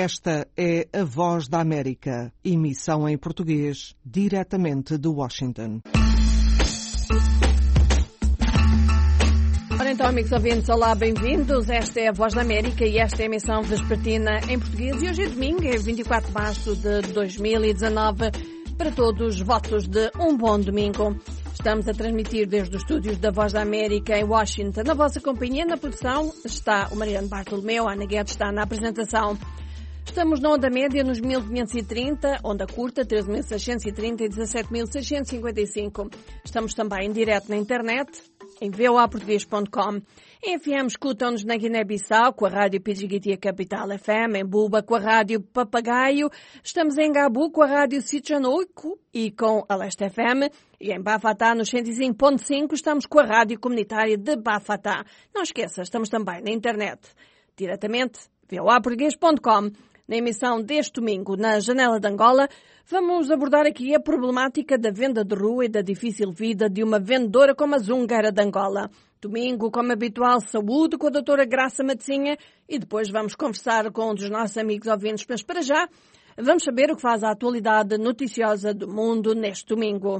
Esta é a Voz da América, emissão em português, diretamente de Washington. Ora então, amigos ouvintes, olá, bem-vindos. Esta é a Voz da América e esta é a emissão vespertina em português. E hoje é domingo, é 24 de março de 2019. Para todos, votos de um bom domingo. Estamos a transmitir desde os estúdios da Voz da América em Washington. Na vossa companhia, na produção, está o Mariano Bartolomeu, a Ana Guedes está na apresentação. Estamos na onda média nos 1530, onda curta 13.630 e 17.655. Estamos também em direto na internet, em voaportugues.com. Em FM escutam-nos na Guiné-Bissau com a Rádio Pidjigiti Capital FM, em Buba com a Rádio Papagaio, estamos em Gabu com a Rádio Sitjanoico e com a Leste FM, e em Bafatá nos 105.5 estamos com a Rádio Comunitária de Bafatá. Não esqueça, estamos também na internet, diretamente, voaportugues.com. Na emissão deste domingo, na Janela de Angola, vamos abordar aqui a problemática da venda de rua e da difícil vida de uma vendedora como a Zungueira de Angola. Domingo, como habitual, saúde com a doutora Graça Matezinha e depois vamos conversar com um dos nossos amigos ouvintes. Mas para já, vamos saber o que faz a atualidade noticiosa do mundo neste domingo.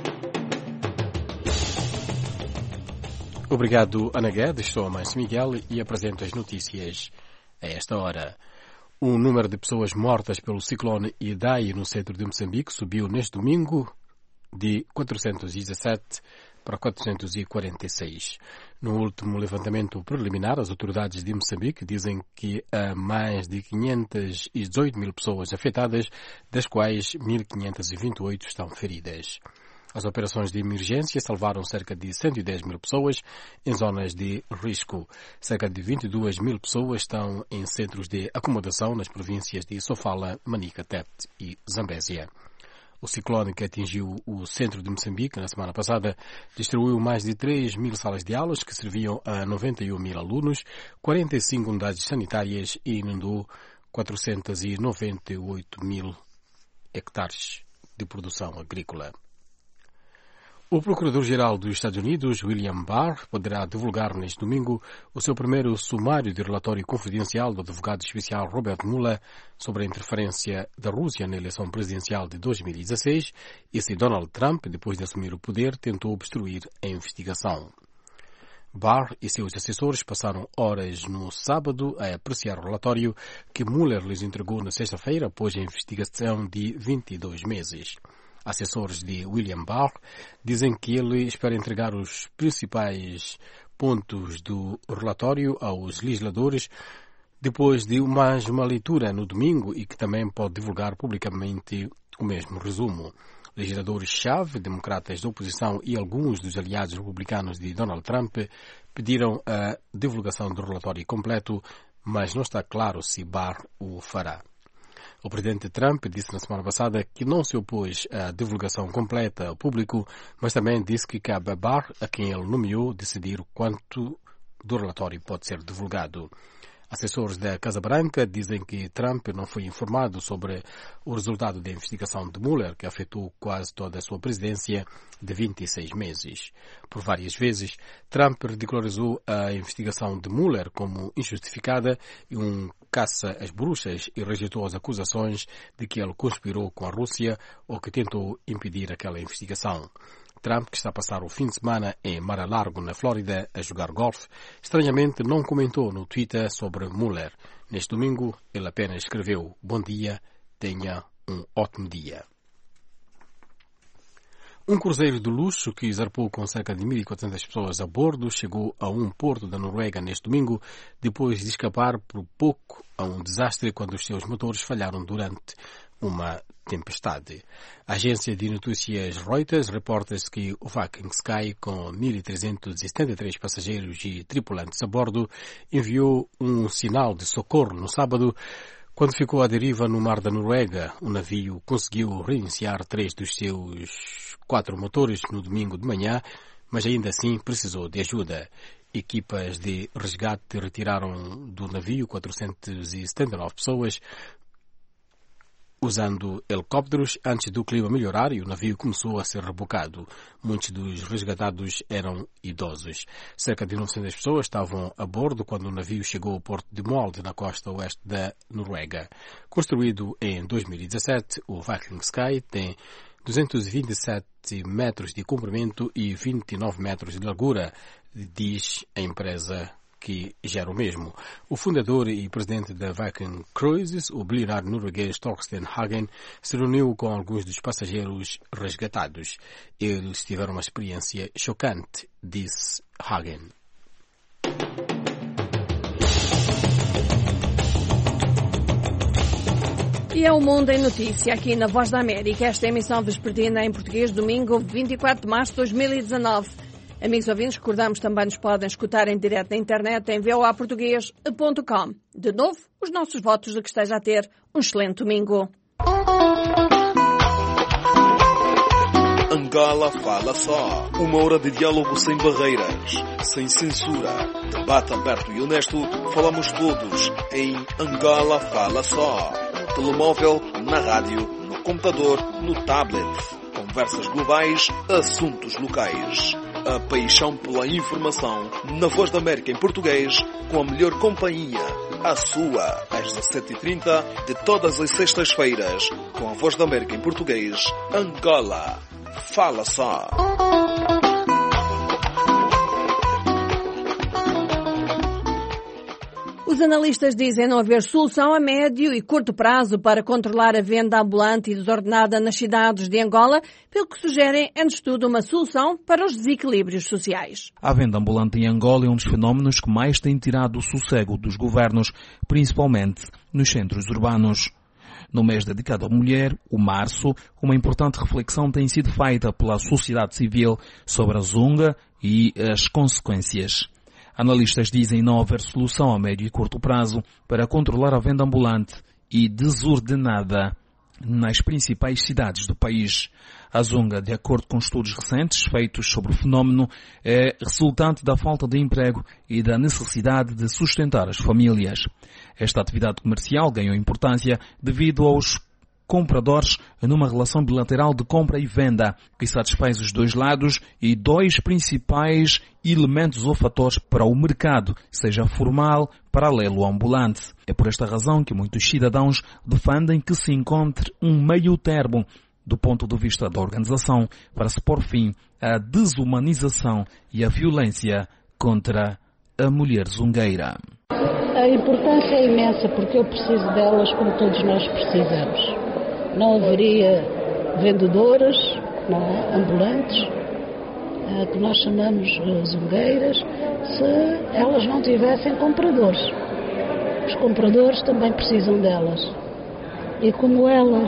Obrigado, Ana Guedes. Sou Márcio Miguel e apresento as notícias a esta hora. O número de pessoas mortas pelo ciclone Idai no centro de Moçambique subiu neste domingo de 417 para 446. No último levantamento preliminar, as autoridades de Moçambique dizem que há mais de 518 mil pessoas afetadas, das quais 1.528 estão feridas. As operações de emergência salvaram cerca de 110 mil pessoas em zonas de risco. Cerca de 22 mil pessoas estão em centros de acomodação nas províncias de Sofala, Manica, Tete e Zambésia. O ciclone que atingiu o centro de Moçambique na semana passada destruiu mais de 3 mil salas de aulas que serviam a 91 mil alunos, 45 unidades sanitárias e inundou 498 mil hectares de produção agrícola. O Procurador-Geral dos Estados Unidos, William Barr, poderá divulgar neste domingo o seu primeiro sumário de relatório confidencial do advogado especial Robert Mueller sobre a interferência da Rússia na eleição presidencial de 2016 e se Donald Trump, depois de assumir o poder, tentou obstruir a investigação. Barr e seus assessores passaram horas no sábado a apreciar o relatório que Mueller lhes entregou na sexta-feira após a investigação de 22 meses. Assessores de William Barr dizem que ele espera entregar os principais pontos do relatório aos legisladores depois de mais uma leitura no domingo e que também pode divulgar publicamente o mesmo resumo. Legisladores-chave, democratas da oposição e alguns dos aliados republicanos de Donald Trump pediram a divulgação do relatório completo, mas não está claro se Barr o fará. O presidente Trump disse na semana passada que não se opôs à divulgação completa ao público, mas também disse que cabe a Barr, a quem ele nomeou, decidir quanto do relatório pode ser divulgado. Assessores da Casa Branca dizem que Trump não foi informado sobre o resultado da investigação de Mueller, que afetou quase toda a sua presidência de 26 meses. Por várias vezes, Trump ridicularizou a investigação de Mueller como injustificada e um caça às bruxas e rejeitou as acusações de que ele conspirou com a Rússia ou que tentou impedir aquela investigação. Trump, que está a passar o fim de semana em Mar-a-Largo, na Flórida, a jogar golfe, estranhamente não comentou no Twitter sobre Mueller. Neste domingo, ele apenas escreveu: "Bom dia, tenha um ótimo dia." Um cruzeiro de luxo que zarpou com cerca de 1.400 pessoas a bordo chegou a um porto da Noruega neste domingo, depois de escapar por pouco a um desastre quando os seus motores falharam durante uma tempestade. A agência de notícias Reuters reporta que o Viking Sky, com 1.373 passageiros e tripulantes a bordo, enviou um sinal de socorro no sábado. Quando ficou à deriva no mar da Noruega, o navio conseguiu reiniciar 3 dos seus 4 motores no domingo de manhã, mas ainda assim precisou de ajuda. Equipas de resgate retiraram do navio 479 pessoas, usando helicópteros. Antes do clima melhorar, o navio começou a ser rebocado. Muitos dos resgatados eram idosos. Cerca de 900 pessoas estavam a bordo quando o navio chegou ao porto de Molde, na costa oeste da Noruega. Construído em 2017, o Viking Sky tem 227 metros de comprimento e 29 metros de largura, diz a empresa que gera o mesmo. O fundador e presidente da Viking Cruises, o bilionário norueguês Torstein Hagen, se reuniu com alguns dos passageiros resgatados. Eles tiveram uma experiência chocante, disse Hagen. E é o Mundo em Notícia, aqui na Voz da América. Esta emissão vespertina em português, domingo 24 de março de 2019. Amigos ouvintes, recordamos também nos podem escutar em direto na internet em voaportugues.com. De novo, os nossos votos de que esteja a ter um excelente domingo. Angola Fala Só. 1 hora de diálogo sem barreiras, sem censura. Debate aberto e honesto. Falamos todos em Angola Fala Só. No telemóvel, na rádio, no computador, no tablet. Conversas globais, assuntos locais. A paixão pela informação na Voz da América em português, com a melhor companhia. A sua, às 17h30 de todas as sextas-feiras, com a Voz da América em português, Angola Fala Só. Os analistas dizem não haver solução a médio e curto prazo para controlar a venda ambulante e desordenada nas cidades de Angola, pelo que sugerem em estudo uma solução para os desequilíbrios sociais. A venda ambulante em Angola é um dos fenómenos que mais tem tirado o sossego dos governos, principalmente nos centros urbanos. No mês dedicado à mulher, o março, uma importante reflexão tem sido feita pela sociedade civil sobre a zunga e as consequências. Analistas dizem não haver solução a médio e curto prazo para controlar a venda ambulante e desordenada nas principais cidades do país. A zunga, de acordo com estudos recentes feitos sobre o fenómeno, é resultante da falta de emprego e da necessidade de sustentar as famílias. Esta atividade comercial ganhou importância devido aos compradores numa relação bilateral de compra e venda que satisfaz os dois lados e dois principais elementos ou fatores para o mercado, seja formal, paralelo ou ambulante. É por esta razão que muitos cidadãos defendem que se encontre um meio termo do ponto de vista da organização para se pôr fim à desumanização e à violência contra a mulher zungueira. A importância é imensa porque eu preciso delas como todos nós precisamos. Não haveria vendedoras, não é, ambulantes, que nós chamamos zungueiras, se elas não tivessem compradores. Os compradores também precisam delas. E como elas,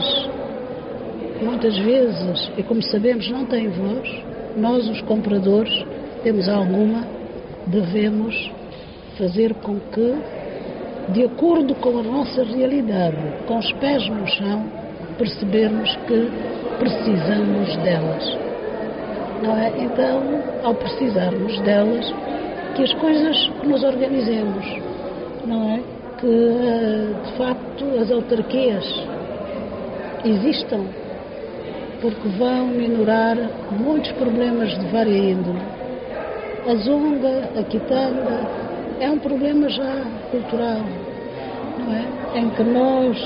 muitas vezes, e como sabemos, não têm voz, nós, os compradores, temos alguma, devemos fazer com que, de acordo com a nossa realidade, com os pés no chão, percebermos que precisamos delas. Não é? Então, ao precisarmos delas, que as coisas nos organizemos, não é? Que, de facto, as autarquias existam, porque vão minorar muitos problemas de vária índole. A zunga, a quitanda, é um problema já cultural, não é? Em que nós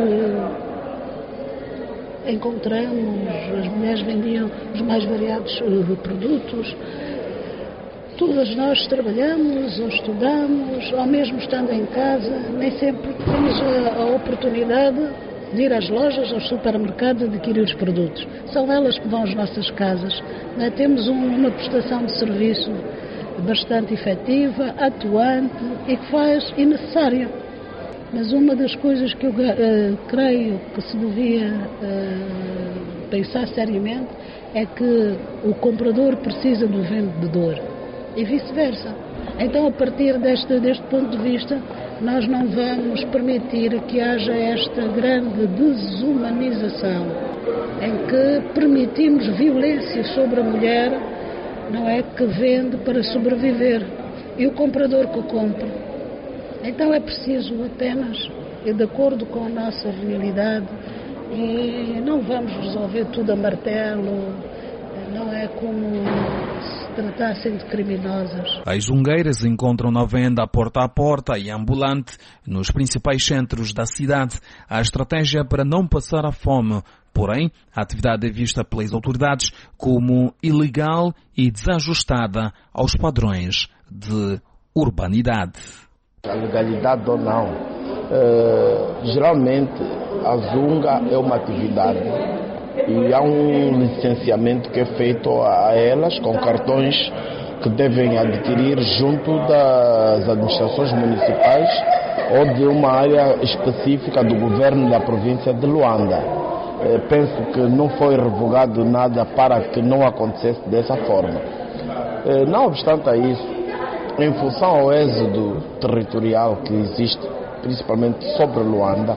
encontramos, as mulheres vendiam os mais variados produtos. Todas nós trabalhamos ou estudamos, ou mesmo estando em casa, nem sempre temos a oportunidade de ir às lojas, aos supermercados, adquirir os produtos. São elas que vão às nossas casas. Não é? Temos uma prestação de serviço bastante efetiva, atuante e que faz e necessária. Mas uma das coisas que eu creio que se devia pensar seriamente é que o comprador precisa do vendedor e vice-versa. Então, a partir deste ponto de vista, nós não vamos permitir que haja esta grande desumanização em que permitimos violência sobre a mulher, não é, que vende para sobreviver, e o comprador que compra. Então é preciso apenas, de acordo com a nossa realidade, E não vamos resolver tudo a martelo, não é como se tratassem de criminosas. As zungueiras encontram na venda porta a porta e ambulante nos principais centros da cidade a estratégia para não passar a fome. Porém, a atividade é vista pelas autoridades como ilegal e desajustada aos padrões de urbanidade. A legalidade ou não, geralmente a zunga é uma atividade e há um licenciamento que é feito a elas com cartões que devem adquirir junto das administrações municipais ou de uma área específica do governo da província de Luanda. Penso que não foi revogado nada para que não acontecesse dessa forma. Não obstante a isso, em função ao êxodo territorial que existe, principalmente sobre Luanda,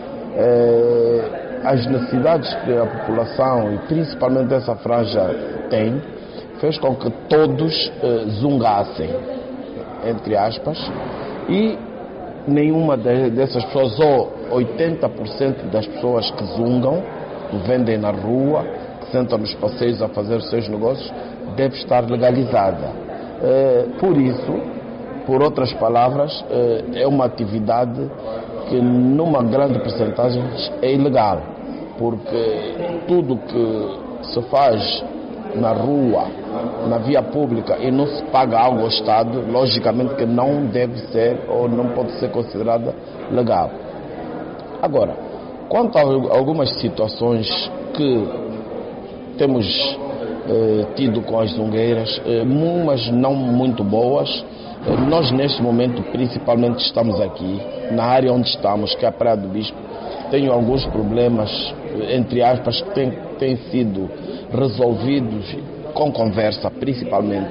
as necessidades que a população e principalmente essa franja tem, fez com que todos zungassem, entre aspas, e nenhuma dessas pessoas, ou 80% das pessoas que zungam, que vendem na rua, que sentam nos passeios a fazer os seus negócios, deve estar legalizada. Por isso, por outras palavras, é uma atividade que numa grande percentagem é ilegal, porque tudo que se faz na rua, na via pública e não se paga algo ao Estado, logicamente que não deve ser ou não pode ser considerada legal. Agora, quanto a algumas situações que temos tido com as zungueiras, umas não muito boas, nós neste momento principalmente estamos aqui, na área onde estamos, que é a Praia do Bispo, tenho alguns problemas, entre aspas, que têm sido resolvidos com conversa, principalmente.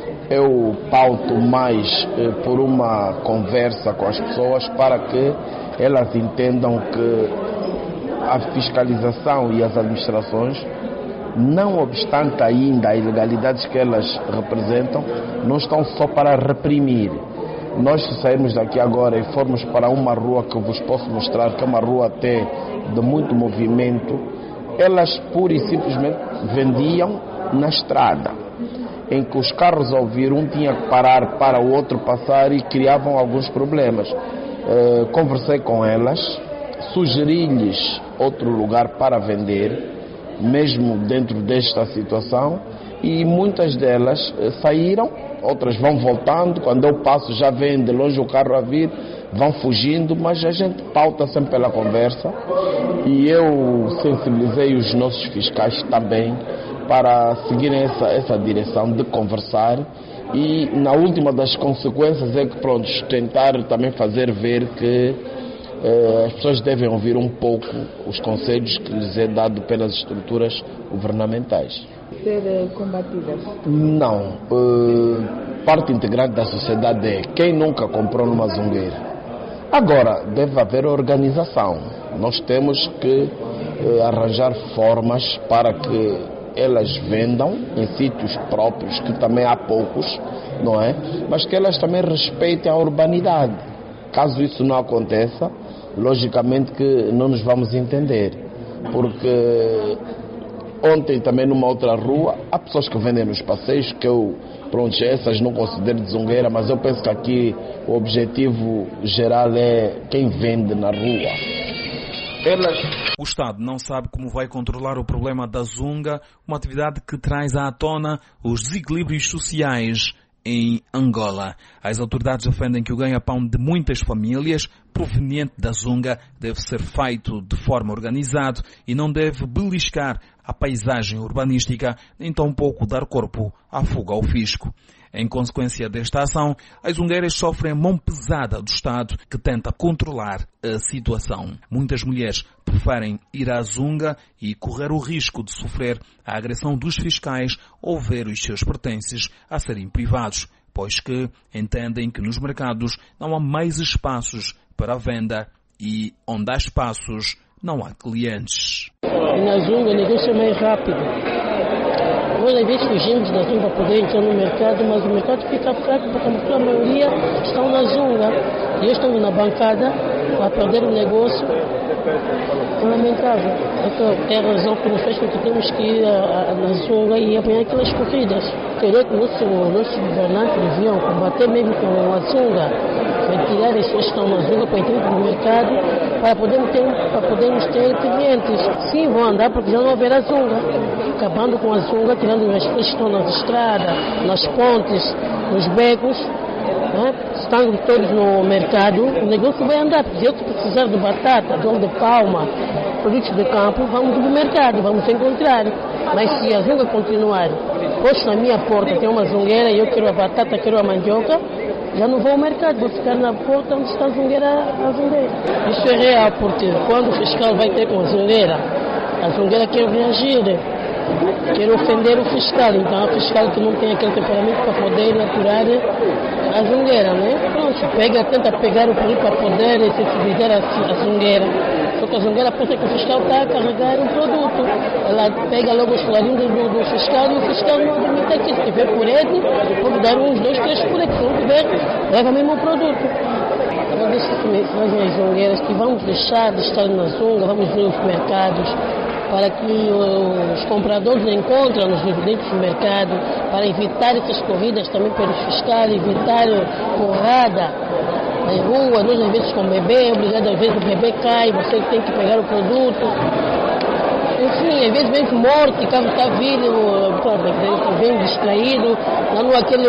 Eu pauto mais por uma conversa com as pessoas para que elas entendam que a fiscalização e as administrações, não obstante ainda a ilegalidades que elas representam, não estão só para reprimir. Nós, se sairmos daqui agora e formos para uma rua que eu vos posso mostrar, que é uma rua até de muito movimento, elas pura e simplesmente vendiam na estrada, em que os carros ao vir, um tinha que parar para o outro passar e criavam alguns problemas. Conversei com elas, sugeri-lhes outro lugar para vender, mesmo dentro desta situação, e muitas delas saíram, outras vão voltando, quando eu passo já vem de longe o carro a vir, vão fugindo, mas a gente pauta sempre pela conversa e eu sensibilizei os nossos fiscais também para seguirem essa direção de conversar e na última das consequências é que pronto, tentar também fazer ver que as pessoas devem ouvir um pouco os conselhos que lhes é dado pelas estruturas governamentais. Ser combatidas? Não. Parte integrante da sociedade é quem nunca comprou numa zungueira. Agora, deve haver organização. Nós temos que arranjar formas para que elas vendam em sítios próprios, que também há poucos, não é? Mas que elas também respeitem a urbanidade. Caso isso não aconteça, logicamente que não nos vamos entender, porque ontem também numa outra rua há pessoas que vendem nos passeios, que eu, pronto, essas não considero de zungueira, mas eu penso que aqui o objetivo geral é quem vende na rua. O Estado não sabe como vai controlar o problema da zunga, uma atividade que traz à tona os desequilíbrios sociais em Angola. As autoridades defendem que o ganha-pão de muitas famílias proveniente da zunga deve ser feito de forma organizada e não deve beliscar a paisagem urbanística, nem tampouco dar corpo à fuga ao fisco. Em consequência desta ação, as zungueiras sofrem a mão pesada do Estado que tenta controlar a situação. Muitas mulheres preferem ir à zunga e correr o risco de sofrer a agressão dos fiscais ou ver os seus pertences a serem privados, pois que entendem que nos mercados não há mais espaços para a venda e onde há espaços não há clientes. Na zunga o negócio é mais rápido. Nós às vezes fugimos da zunga para poder entrar no mercado, mas o mercado fica fraco porque a maioria estão na zunga. E eu estou na bancada para perder o negócio, é lamentável. É a razão que nos fez com que temos que ir na Zunga e apanhar aquelas corridas. Queria que nossos governantes deviam combater mesmo com a Zunga, retirar as pessoas que estão na Zunga para entrar no mercado, para podermos ter clientes. Sim, vão andar porque já não haverá Zunga. Acabando com a Zunga, tirando as pessoas que estão nas estradas, nas pontes, nos becos, estando todos no mercado, o negócio vai andar. Se eu precisar de batata, de óleo de palma, produtos de campo, vamos no mercado, vamos encontrar. Mas se a Zunga continuar, posto na minha porta, tem uma zungueira e eu quero a batata, quero a mandioca, já não vou ao mercado, vou ficar na porta onde está a zungueira a vender. Isso é real, porque quando o fiscal vai ter com a zungueira quer reagir, quer ofender o fiscal. Então, o fiscal que não tem aquele temperamento para poder aturar a zungueira, né? Pronto, tenta pegar o produto para poder sensibilizar a zungueira. Só que a zungueira pensa que o fiscal está a carregar um produto. Ela pega logo os colarinhos do fiscal e o fiscal não admite aquilo. Se tiver por ele, pode dar uns 2, 3 por ele. Se não tiver, leva mesmo o produto. Eu disse às zungueiras que vamos deixar de estar na Zunga, vamos ver os mercados, para que os compradores encontrem nos residentes do mercado, para evitar essas corridas também pelos fiscais, evitar porrada nas ruas. Nós às vezes com o bebê, obrigado, às vezes o bebê cai, você tem que pegar o produto. Enfim, às vezes vem morto, o carro está vindo, vem distraído, não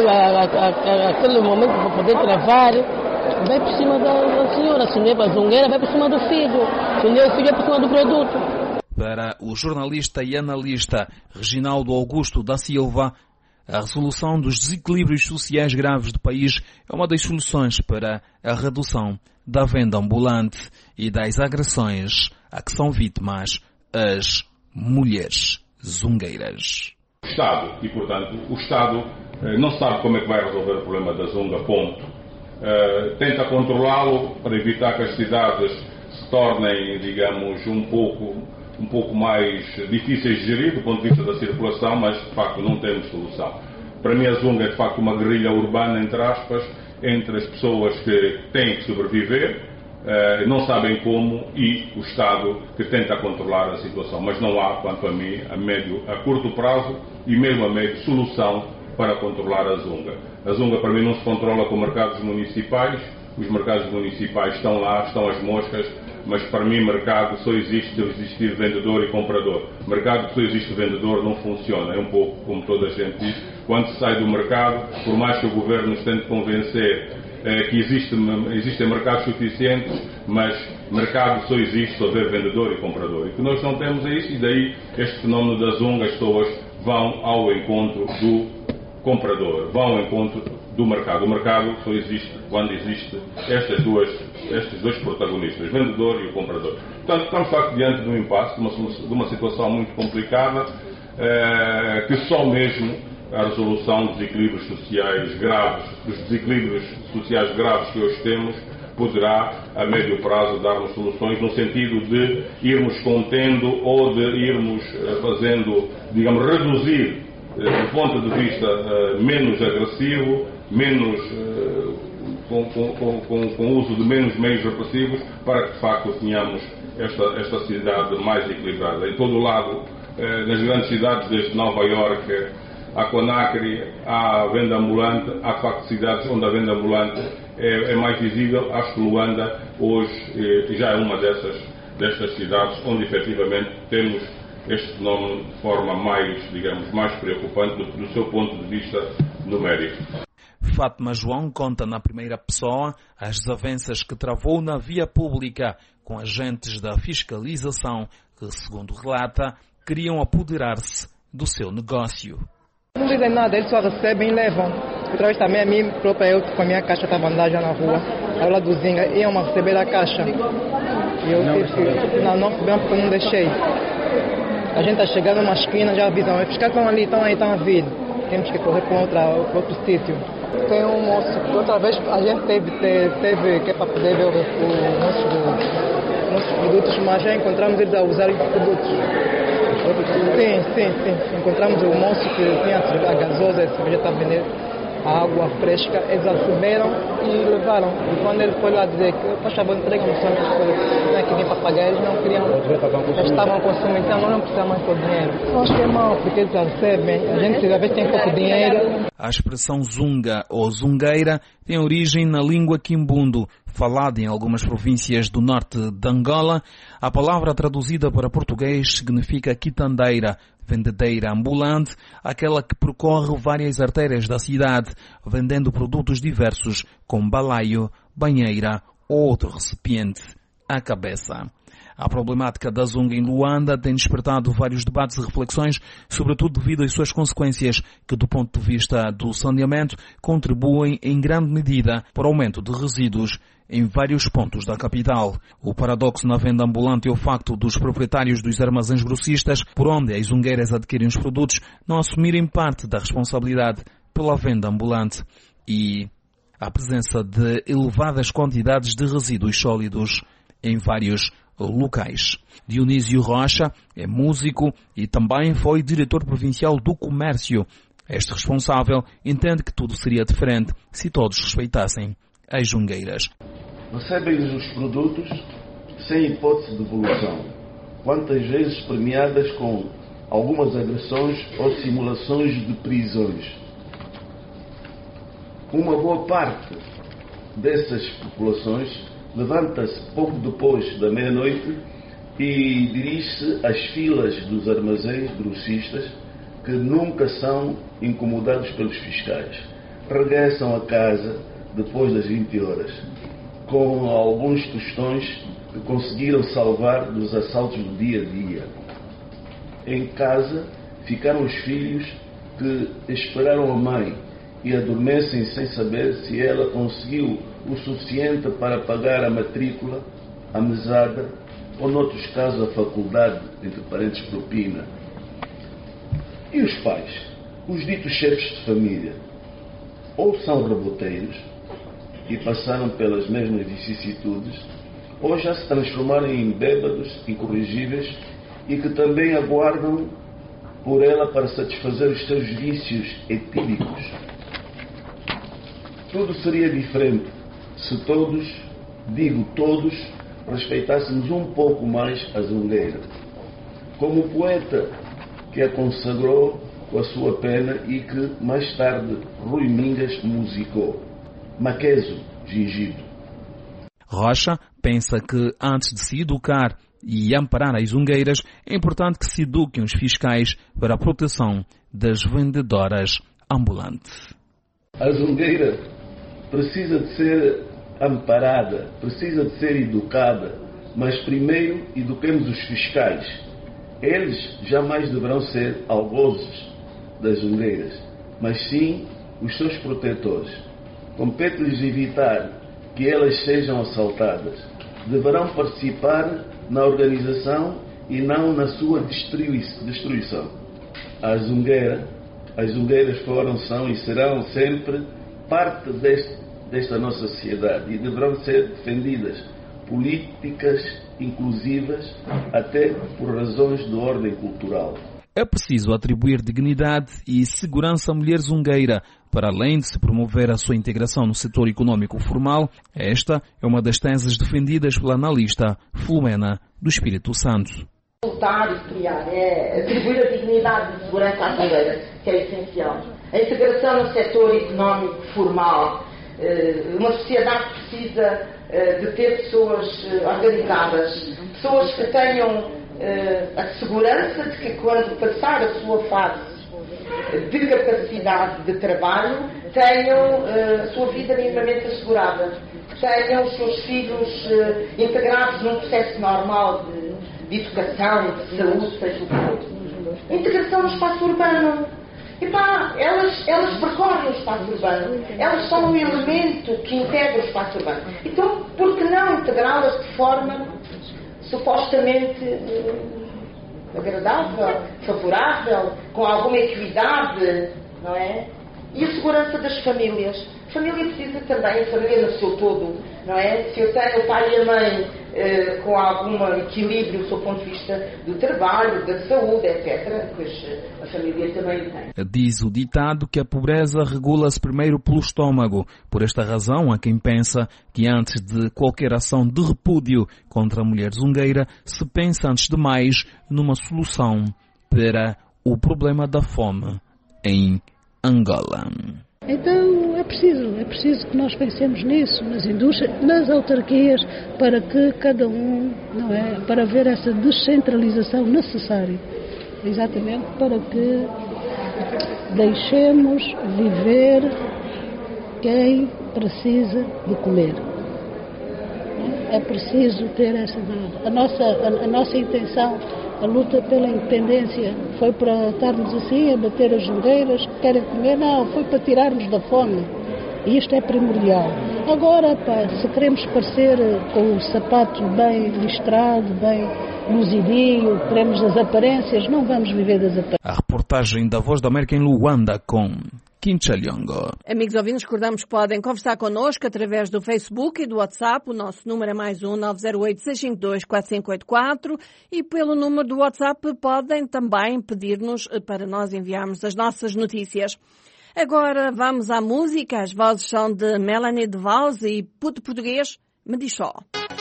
aquele momento para poder travar. Vai por cima da senhora, se não é para a zungueira, vai por cima do filho, se não é o filho, é por cima do produto. Para o jornalista e analista Reginaldo Augusto da Silva, a resolução dos desequilíbrios sociais graves do país é uma das soluções para a redução da venda ambulante e das agressões a que são vítimas as mulheres zungueiras. O Estado, e portanto, o Estado não sabe como é que vai resolver o problema da zunga, ponto. Tenta controlá-lo para evitar que as cidades se tornem, digamos, um pouco mais difíceis de gerir do ponto de vista da circulação, mas de facto não temos solução. Para mim a zunga é de facto uma guerrilha urbana, entre aspas, entre as pessoas que têm que sobreviver, não sabem como, e o Estado que tenta controlar a situação. Mas não há, quanto a mim, a curto prazo e mesmo a médio, solução para controlar a zunga. A zunga para mim não se controla com mercados municipais, os mercados municipais estão lá, estão as moscas, mas para mim mercado só existe se existir vendedor e comprador. Mercado que só existe vendedor não funciona, é um pouco como toda a gente diz. Quando se sai do mercado, por mais que o governo nos tente convencer que existem mercados suficientes, mas mercado só existe se houver vendedor e comprador. E o que nós não temos é isso, e daí este fenómeno da zunga, as pessoas vão ao encontro do comprador, vão ao encontro do mercado. O mercado só existe quando existe estes dois protagonistas, o vendedor e o comprador. Portanto, estamos de facto diante de um impasse, de uma situação muito complicada, que só mesmo a resolução dos desequilíbrios sociais graves, que hoje temos, poderá, a médio prazo, dar-nos soluções no sentido de irmos contendo ou de irmos fazendo, digamos, reduzir do ponto de vista menos agressivo, menos com o uso de menos meios repressivos, para que de facto tenhamos esta cidade mais equilibrada. Em todo o lado, nas grandes cidades, desde Nova Iorque à Conakry, à venda ambulante, há de facto cidades onde a venda ambulante é mais visível. Acho que Luanda hoje já é uma destas cidades onde efetivamente temos este fenómeno de forma mais preocupante do seu ponto de vista numérico. Fátima João conta na primeira pessoa as desavenças que travou na via pública com agentes da fiscalização que, segundo relata, queriam apoderar-se do seu negócio. Não dizem nada, eles só recebem e levam. Outra vez também a mim própria, eu com a minha caixa estava andando já na rua, ao lado do Zinga, iam receber a caixa. E eu disse que não recebemos porque eu não deixei. A gente está chegando numa esquina, já avisam, os fiscais estão ali, estão a vir. Temos que correr para outro sítio. Tem um moço, outra vez a gente teve que é para poder ver nossos produtos, mas já encontramos eles a usarem produtos. Sim. Encontramos o moço que tinha a gasosa, a cerveja está a vender. a água fresca, eles receberam e levaram. E quando ele foi lá dizer que faz favor, entregam-me só minhas coisas, não é que vim para pagar, eles não queriam, eles estavam consumindo, então nós não precisamos mais por dinheiro. Eu acho que é mau, porque eles recebem, a gente às vezes tem pouco dinheiro. A expressão zunga ou zungueira tem origem na língua quimbundo, falada em algumas províncias do norte de Angola. A palavra traduzida para português significa quitandeira, vendedeira ambulante, aquela que percorre várias artérias da cidade, vendendo produtos diversos, como balaio, banheira ou outro recipiente à cabeça. A problemática da zunga em Luanda tem despertado vários debates e reflexões, sobretudo devido às suas consequências, que do ponto de vista do saneamento contribuem em grande medida para o aumento de resíduos em vários pontos da capital. O paradoxo na venda ambulante é o facto dos proprietários dos armazéns grossistas, por onde as zungueiras adquirem os produtos, não assumirem parte da responsabilidade pela venda ambulante e a presença de elevadas quantidades de resíduos sólidos em vários locais. Dionísio Rocha é músico e também foi diretor provincial do comércio. Este responsável entende que tudo seria diferente se todos respeitassem as zungueiras. Recebem os produtos sem hipótese de devolução, quantas vezes premiadas com algumas agressões ou simulações de prisões. Uma boa parte dessas populações levanta-se pouco depois da meia-noite e dirige-se às filas dos armazéns grossistas que nunca são incomodados pelos fiscais. Regressam a casa depois das 20 horas, com alguns tostões que conseguiram salvar dos assaltos do dia a dia. Em casa ficaram os filhos que esperaram a mãe e adormecem sem saber se ela conseguiu o suficiente para pagar a matrícula, a mesada ou, noutros casos, a faculdade, entre parentes propina. E os pais, os ditos chefes de família, ou são reboteiros e passaram pelas mesmas vicissitudes, ou já se transformaram em bêbados incorrigíveis e que também aguardam por ela para satisfazer os seus vícios etílicos. Tudo seria diferente se todos, digo todos, respeitássemos um pouco mais a zungueira. Como o poeta que a consagrou com a sua pena e que mais tarde Rui Mingas musicou. Maqueso, Gingido. Rocha pensa que antes de se educar e amparar as zungueiras, é importante que se eduquem os fiscais para a proteção das vendedoras ambulantes. A zungueira precisa de ser amparada, precisa de ser educada, mas primeiro eduquemos os fiscais. Eles jamais deverão ser algozes das zungueiras, mas sim os seus protetores. Compete-lhes evitar que elas sejam assaltadas. Deverão participar na organização e não na sua destruição. As zungueiras foram, são e serão sempre parte desta nossa sociedade e deverão ser defendidas, políticas inclusivas, até por razões de ordem cultural. É preciso atribuir dignidade e segurança à mulher zungueira, para além de se promover a sua integração no setor econômico formal. Esta é uma das teses defendidas pela analista Filomena do Espírito Santo. Lutar e criar, é atribuir a dignidade e segurança à zungueira, que é essencial. A integração no setor económico formal. Uma sociedade precisa de ter pessoas organizadas, pessoas que tenham a segurança de que quando passar a sua fase de capacidade de trabalho, tenham a sua vida minimamente assegurada, tenham os seus filhos integrados num processo normal de educação, de saúde, seja o que for. Integração no espaço urbano. Elas percorrem o espaço urbano, elas são um elemento que integra o espaço urbano. Então, por que não integrá-las de forma supostamente agradável, favorável, com alguma equidade, não é? E a segurança das famílias. A família precisa também, a família no seu todo, não é? Se eu tenho o pai e a mãe com algum equilíbrio do seu ponto de vista do trabalho, da saúde, etc., pois a família também tem. Diz o ditado que a pobreza regula-se primeiro pelo estômago. Por esta razão, há quem pensa que antes de qualquer ação de repúdio contra a mulher zungueira, se pensa antes de mais numa solução para o problema da fome em Angola. Então é preciso que nós pensemos nisso, nas indústrias, nas autarquias, para que cada um, não é, para haver essa descentralização necessária, exatamente para que deixemos viver quem precisa de comer. É preciso ter essa... A nossa intenção, a luta pela independência, foi para estarmos assim a bater as zungueiras que querem comer? Não, foi para tirarmos da fome. E isto é primordial. Agora, se queremos parecer com o sapato bem listrado, bem luzidinho, queremos as aparências, não vamos viver das aparências. A reportagem da Voz da América em Luanda com Quinchaliongo. Amigos ouvintes, recordamos que podem conversar connosco através do Facebook e do WhatsApp. O nosso número é mais 908-652-4584 e pelo número do WhatsApp podem também pedir-nos para nós enviarmos as nossas notícias. Agora vamos à música. As vozes são de Melanie de Vals e Puto Português, me diz só.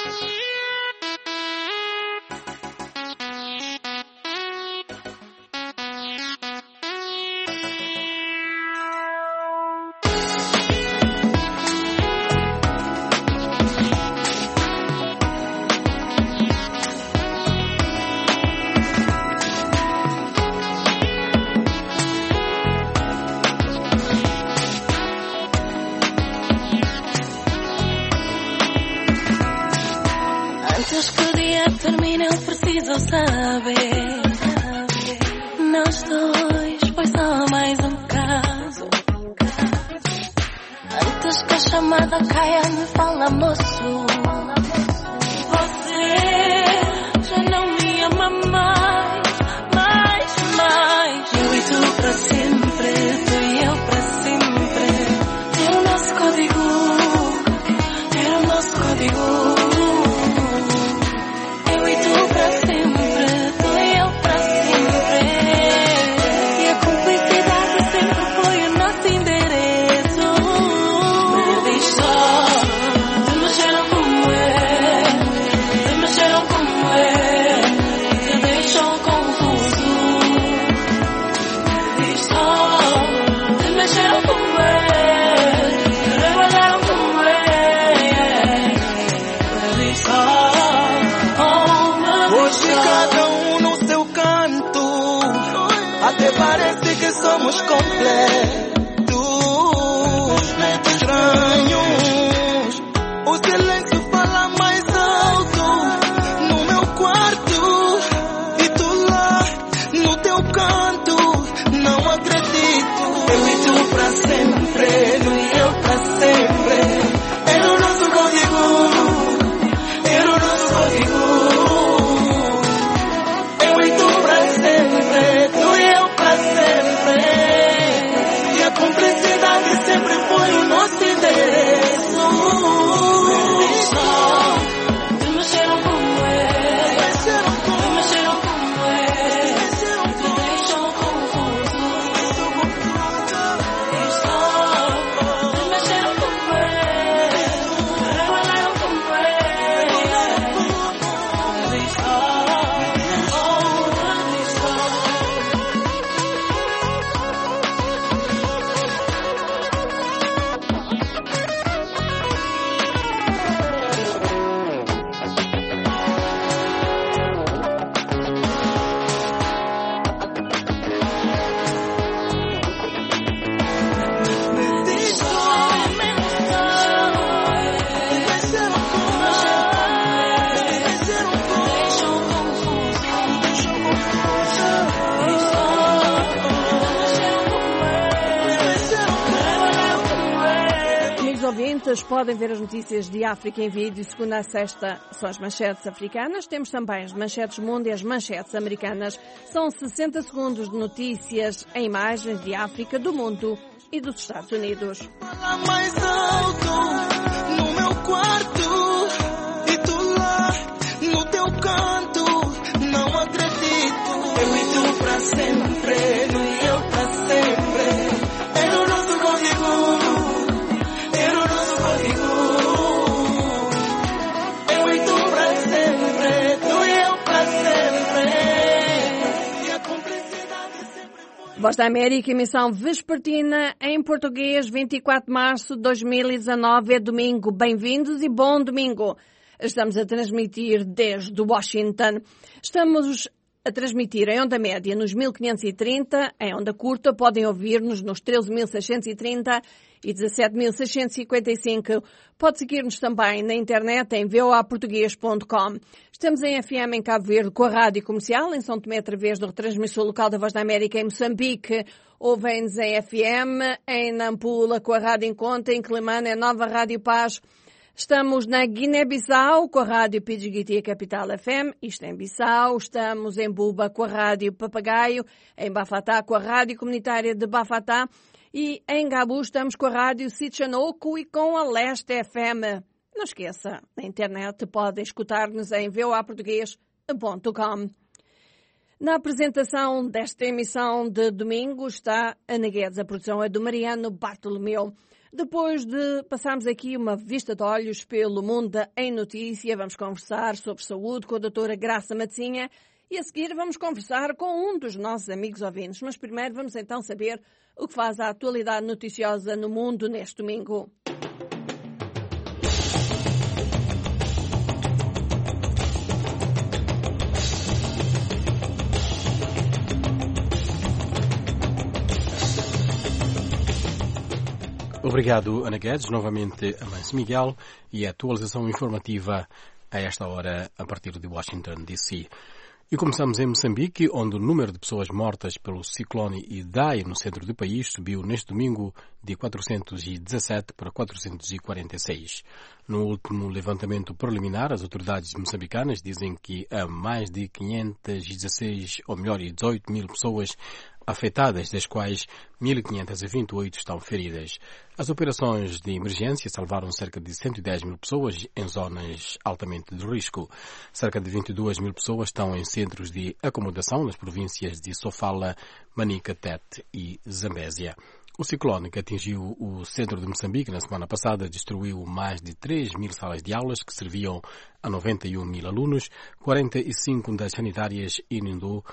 Saber, nós dois foi só mais um caso. Antes que a chamada caia, me fala, moço. Você já não me ama mais. Eu e tu para sempre, tu e eu para sempre. Era o nosso código, era o nosso código. Parece que somos completos, estranhos. O silêncio fala mais alto no meu quarto e tu lá no teu canto. Não acredito. Eu e tu pra sempre, tu e eu pra sempre. Era o nosso código, era o nosso código. Eu e tu pra sempre, tu e eu pra sempre. E a cumplicidade sempre foi o nosso endereço. Te mexeram como é, te mexeram como é, te deixam confuso. Te mexeram como é, revelaram como é. Ouvintes, podem ver as notícias de África em vídeo. Segunda a sexta são as manchetes africanas. Temos também as manchetes mundo e as manchetes americanas. São 60 segundos de notícias em imagens de África, do mundo e dos Estados Unidos. Fala mais alto no meu quarto e tu lá no teu canto. Não acredito. Eu e tu pra sempre, tu e eu pra sempre. Era o nosso código, era o nosso código. Eu e tu pra sempre, tu e eu pra sempre. E a cumplicidade sempre foi. Voz da América, emissão vespertina em português, 24 de março de 2019, é domingo. Bem-vindos e bom domingo. Estamos a transmitir desde Washington. Estamos a transmitir em onda média nos 1530, em onda curta podem ouvir-nos nos 13.630 e 17.655. Pode seguir-nos também na internet em voaportugues.com. Estamos em FM em Cabo Verde com a Rádio Comercial, em São Tomé através do retransmissor local da Voz da América em Moçambique. Ouvem-nos em FM, em Nampula com a Rádio Encontra, em Climane, em Nova Rádio Paz. Estamos na Guiné-Bissau com a Rádio Pidgiti Capital FM, isto em Bissau. Estamos em Buba com a Rádio Papagaio, em Bafatá com a Rádio Comunitária de Bafatá e em Gabu estamos com a Rádio Sitchanoku e com a Leste FM. Não esqueça, na internet podem escutar-nos em voaportugues.com. Na apresentação desta emissão de domingo está Ana Guedes, a produção é do Mariano Bartolomeu. Depois de passarmos aqui uma vista de olhos pelo mundo em notícia, vamos conversar sobre saúde com a doutora Graça Matzinha e a seguir vamos conversar com um dos nossos amigos ouvintes. Mas primeiro vamos então saber o que faz a atualidade noticiosa no mundo neste domingo. Obrigado, Ana Guedes. Novamente, Amancio Miguel e a atualização informativa a esta hora a partir de Washington, D.C. E começamos em Moçambique, onde o número de pessoas mortas pelo ciclone Idai no centro do país subiu neste domingo de 417 para 446. No último levantamento preliminar, as autoridades moçambicanas dizem que há mais de 18 mil pessoas afetadas, das quais 1.528 estão feridas. As operações de emergência salvaram cerca de 110 mil pessoas em zonas altamente de risco. Cerca de 22 mil pessoas estão em centros de acomodação nas províncias de Sofala, Manica, Tete e Zambésia. O ciclone que atingiu o centro de Moçambique na semana passada destruiu mais de 3 mil salas de aulas que serviam a 91 mil alunos, 45 das sanitárias e inundou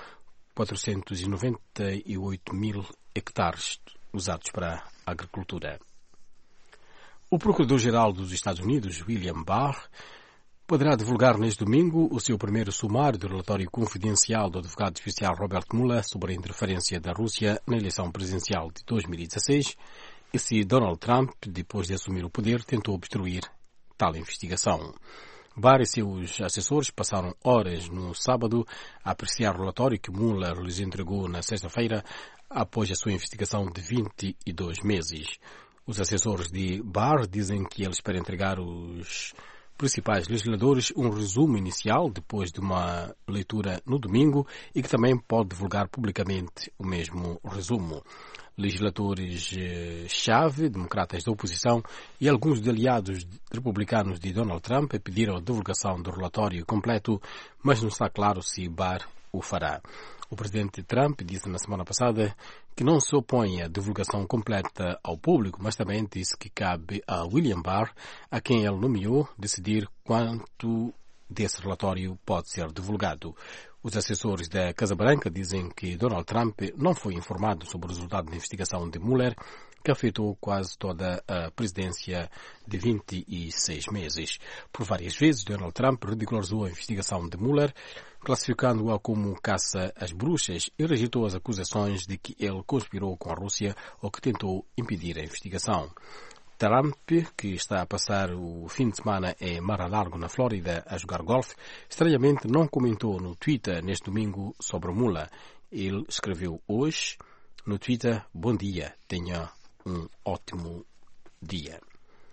498 mil hectares usados para a agricultura. O Procurador-Geral dos Estados Unidos, William Barr, poderá divulgar neste domingo o seu primeiro sumário do relatório confidencial do advogado especial Robert Mueller sobre a interferência da Rússia na eleição presidencial de 2016 e se Donald Trump, depois de assumir o poder, tentou obstruir tal investigação. Barr e seus assessores passaram horas no sábado a apreciar o relatório que Mueller lhes entregou na sexta-feira após a sua investigação de 22 meses. Os assessores de Barr dizem que ele espera entregar aos principais legisladores um resumo inicial depois de uma leitura no domingo e que também pode divulgar publicamente o mesmo resumo. Legisladores-chave, democratas da oposição e alguns de aliados republicanos de Donald Trump pediram a divulgação do relatório completo, mas não está claro se Barr o fará. O presidente Trump disse na semana passada que não se opõe à divulgação completa ao público, mas também disse que cabe a William Barr, a quem ele nomeou, decidir quanto desse relatório pode ser divulgado. Os assessores da Casa Branca dizem que Donald Trump não foi informado sobre o resultado da investigação de Mueller, que afetou quase toda a presidência de 26 meses. Por várias vezes, Donald Trump ridicularizou a investigação de Mueller, classificando-a como caça às bruxas e rejeitou as acusações de que ele conspirou com a Rússia ou que tentou impedir a investigação. Trump, que está a passar o fim de semana em Mar-a-Largo, na Flórida, a jogar golfe, estranhamente não comentou no Twitter neste domingo sobre Mueller. Ele escreveu hoje no Twitter: "Bom dia, tenha um ótimo dia."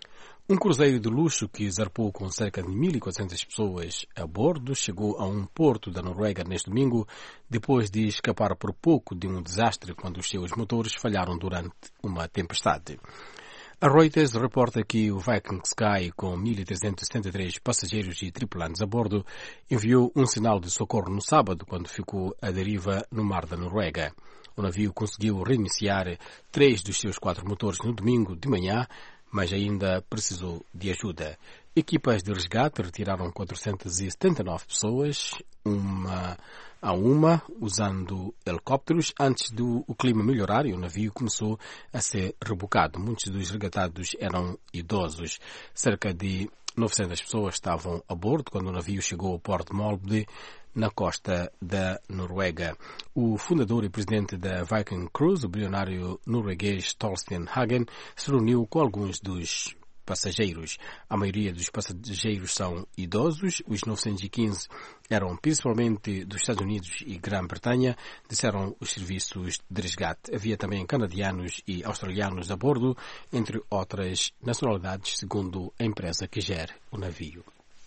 Um cruzeiro de luxo que zarpou com cerca de 1.400 pessoas a bordo chegou a um porto da Noruega neste domingo, depois de escapar por pouco de um desastre quando os seus motores falharam durante uma tempestade. A Reuters reporta que o Viking Sky, com 1.373 passageiros e tripulantes a bordo, enviou um sinal de socorro no sábado quando ficou à deriva no mar da Noruega. O navio conseguiu reiniciar 3 dos seus 4 motores no domingo de manhã, mas ainda precisou de ajuda. Equipas de resgate retiraram 479 pessoas, uma a uma, usando helicópteros. Antes do clima melhorar, o navio começou a ser rebocado. Muitos dos resgatados eram idosos. Cerca de 900 pessoas estavam a bordo quando o navio chegou ao porto de Molde, na costa da Noruega. O fundador e presidente da Viking Cruise, o bilionário norueguês Torstein Hagen, se reuniu com alguns dos passageiros. A maioria dos passageiros são idosos. Os 915 eram principalmente dos Estados Unidos e Grã-Bretanha, disseram os serviços de resgate. Havia também canadianos e australianos a bordo, entre outras nacionalidades, segundo a empresa que gera o navio.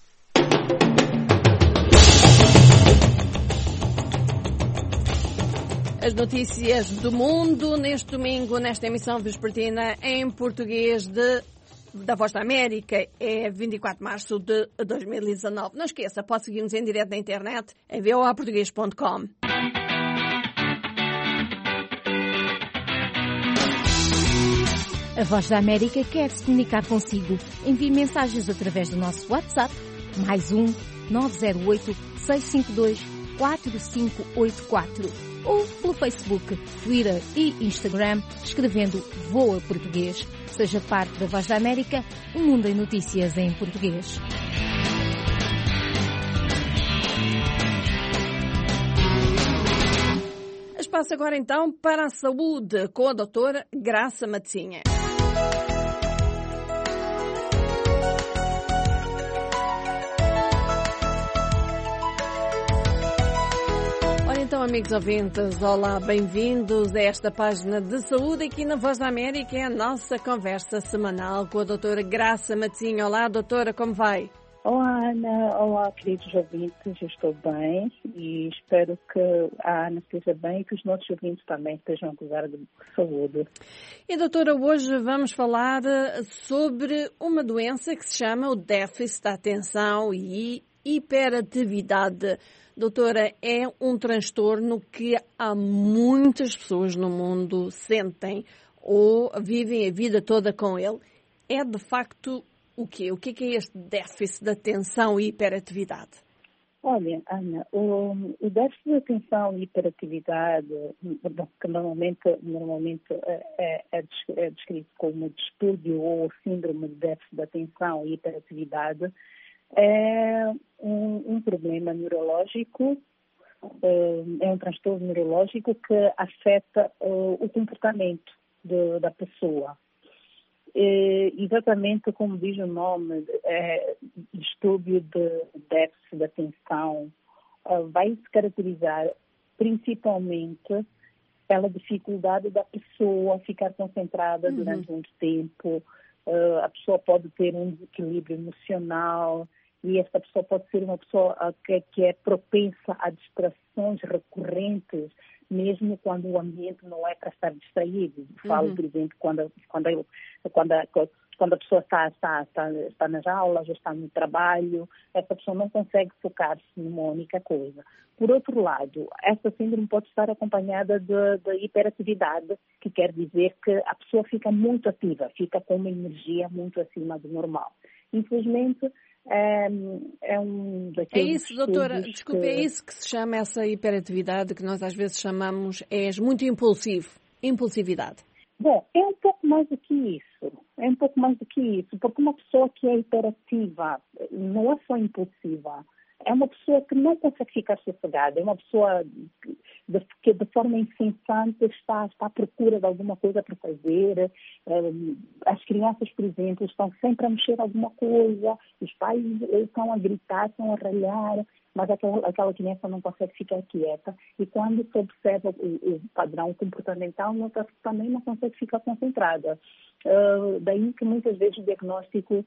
As notícias do mundo neste domingo, nesta emissão vespertina em português da Voz da América. É 24 de março de 2019. Não esqueça, pode seguir-nos em direto na internet em voaportugues.com. A Voz da América quer se comunicar consigo. Envie mensagens através do nosso WhatsApp, +1 908 652 4584. Ou pelo Facebook, Twitter e Instagram, escrevendo Voa Português. Seja parte da Voz da América, um mundo em notícias em português. Espaço agora então para a saúde com a doutora Graça Matezinha. Então, amigos ouvintes, olá, bem-vindos a esta página de saúde aqui na Voz da América. É a nossa conversa semanal com a doutora Graça Matezinha. Olá, doutora, como vai? Olá, Ana. Olá, queridos ouvintes. Eu estou bem e espero que a Ana esteja bem e que os nossos ouvintes também estejam a gozar de saúde. E, doutora, hoje vamos falar sobre uma doença que se chama o déficit de atenção e hiperatividade. Doutora, é um transtorno que há muitas pessoas no mundo sentem ou vivem a vida toda com ele. É de facto o quê? O que é este déficit de atenção e hiperatividade? Olha, Ana, o déficit de atenção e hiperatividade, que normalmente é descrito como distúrbio ou síndrome de déficit de atenção e hiperatividade, é um problema neurológico, é um transtorno neurológico que afeta o comportamento da pessoa. Exatamente como diz o nome, distúrbio de déficit de atenção, vai se caracterizar principalmente pela dificuldade da pessoa ficar concentrada durante muito tempo. A pessoa pode ter um desequilíbrio emocional e esta pessoa pode ser uma pessoa que é propensa a distrações recorrentes, mesmo quando o ambiente não é para estar distraído. Falo, por exemplo, quando a pessoa está nas aulas ou está no trabalho, essa pessoa não consegue focar-se numa única coisa. Por outro lado, essa síndrome pode estar acompanhada de hiperatividade, que quer dizer que a pessoa fica muito ativa, fica com uma energia muito acima do normal. Infelizmente, é um daqueles... É isso, doutora, desculpe, é isso que se chama essa hiperatividade, que nós às vezes chamamos, és muito impulsivo, impulsividade. Bom, é um pouco mais do que isso. Porque uma pessoa que é hiperativa não é só impulsiva, é uma pessoa que não consegue ficar sossegada, é uma pessoa que de forma incessante está à procura de alguma coisa para fazer, As crianças, por exemplo, estão sempre a mexer alguma coisa, os pais estão a gritar, estão a ralhar, mas aquela criança não consegue ficar quieta. E quando se observa o padrão comportamental, nota que também não consegue ficar concentrada. Daí que muitas vezes o diagnóstico,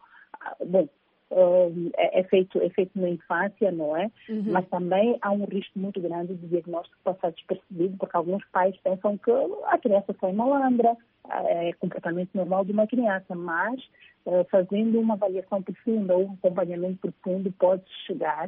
é feito na infância, não é? Uhum. Mas também há um risco muito grande de diagnóstico passar despercebido, porque alguns pais pensam que a criança foi malandra, é comportamento normal de uma criança, mas fazendo uma avaliação profunda ou um acompanhamento profundo pode chegar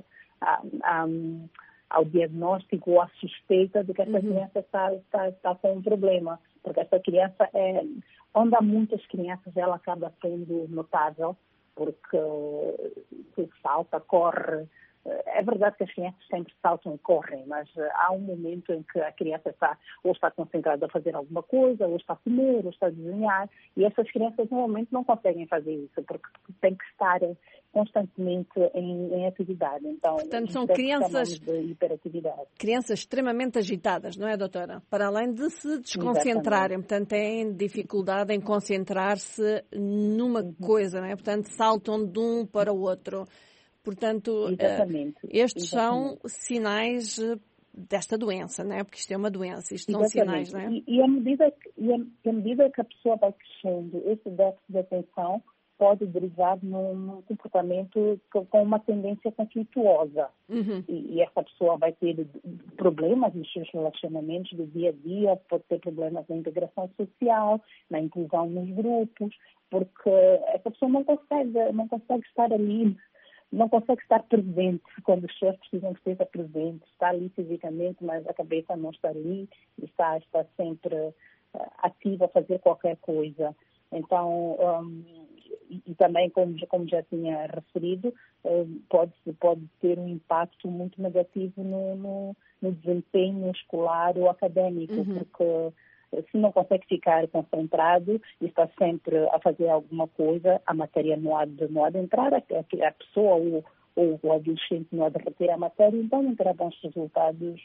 ao diagnóstico ou à suspeita de que essa criança está com um problema, porque essa criança, onde há muitas crianças, ela acaba sendo notável, porque se salta, corre. É verdade que as crianças sempre saltam e correm, mas há um momento em que a criança está concentrada a fazer alguma coisa, ou está a comer, ou está a desenhar, e essas crianças normalmente não conseguem fazer isso, porque têm que estar constantemente em atividade. Então, portanto, são crianças de hiperatividade. Crianças extremamente agitadas, não é, doutora? Para além de se desconcentrarem, portanto, têm dificuldade em concentrar-se numa coisa, não é? Portanto, saltam de um para o outro. Portanto, estes são sinais desta doença, não é? Porque isto é uma doença, isto são sinais, não é? E à medida que a pessoa vai crescendo, esse déficit de atenção pode derivar num comportamento com uma tendência conflituosa. E essa pessoa vai ter problemas nos seus relacionamentos do dia a dia, pode ter problemas na integração social, na inclusão nos grupos, porque essa pessoa não consegue estar ali, não consegue estar presente quando os chefes precisam que esteja presente. Está ali fisicamente, mas a cabeça não está ali, está sempre ativa a fazer qualquer coisa. Então, e também, como já tinha referido, pode ter um impacto muito negativo no desempenho escolar ou académico, porque se não consegue ficar concentrado e está sempre a fazer alguma coisa, a matéria não há de entrar, a pessoa ou o adolescente não há de reter a matéria, então não terá bons resultados